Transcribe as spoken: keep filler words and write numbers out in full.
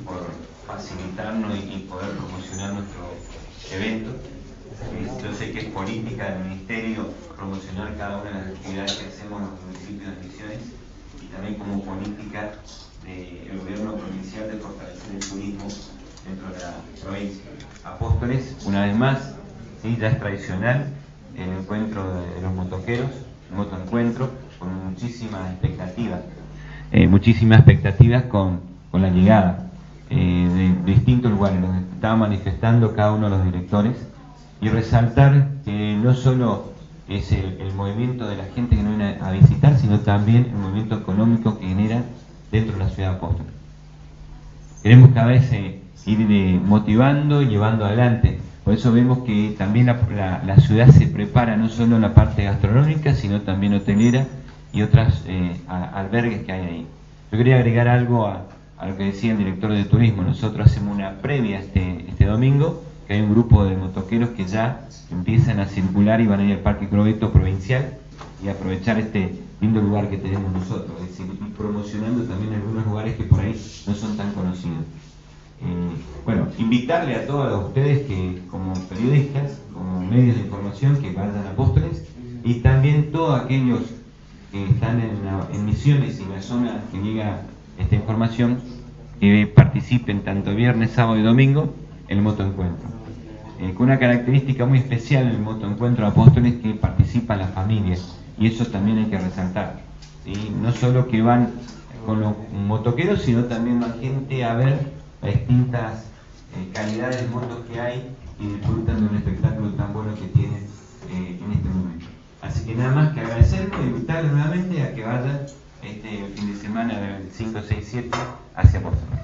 por facilitarnos y, y poder promocionar nuestro evento. Eh, yo sé que es política del Ministerio promocionar cada una de las actividades que hacemos en los municipios de Misiones, y también como política del gobierno provincial de fortalecer el turismo dentro de la provincia. Apóstoles, una vez más, ¿sí? Ya es tradicional el encuentro de los motoqueros, el motoencuentro, con muchísimas expectativas, eh, muchísimas expectativas con, con la llegada eh, de, de distintos lugares, donde estaban manifestando cada uno de los directores, y resaltar que no solo es el, el movimiento de la gente que nos viene a visitar, sino también el movimiento económico que genera dentro de la ciudad de Apóstoles. Queremos cada vez eh, ir eh, motivando y llevando adelante. Por eso vemos que también la, la, la ciudad se prepara no solo en la parte gastronómica, sino también hotelera y otras eh, a, albergues que hay ahí. Yo quería agregar algo a, a lo que decía el director de turismo. Nosotros hacemos una previa este, este domingo, que hay un grupo de motoqueros que ya empiezan a circular y van a ir al Parque Crobeto Provincial y aprovechar este lindo lugar que tenemos nosotros, es decir, ir promocionando también algunos lugares que por ahí no son tan conocidos. Eh, bueno, invitarle a todos ustedes que como periodistas, como medios de información, que vayan a Apóstoles, y también todos aquellos que están en, la, en Misiones y en la zona que llega esta información, que participen tanto viernes, sábado y domingo en el motoencuentro. Eh, con una característica muy especial en el motoencuentro de Apóstoles, que participan las familias, y eso también hay que resaltar, ¿sí? No solo que van con los motoqueros, sino también más gente a ver las distintas eh, calidades de motos que hay y disfrutan de un espectáculo tan bueno que tienen eh, en este momento. Así que nada más que agradecerles y invitarles nuevamente a que vayan este fin de semana del cinco, seis, siete hacia Apóstoles.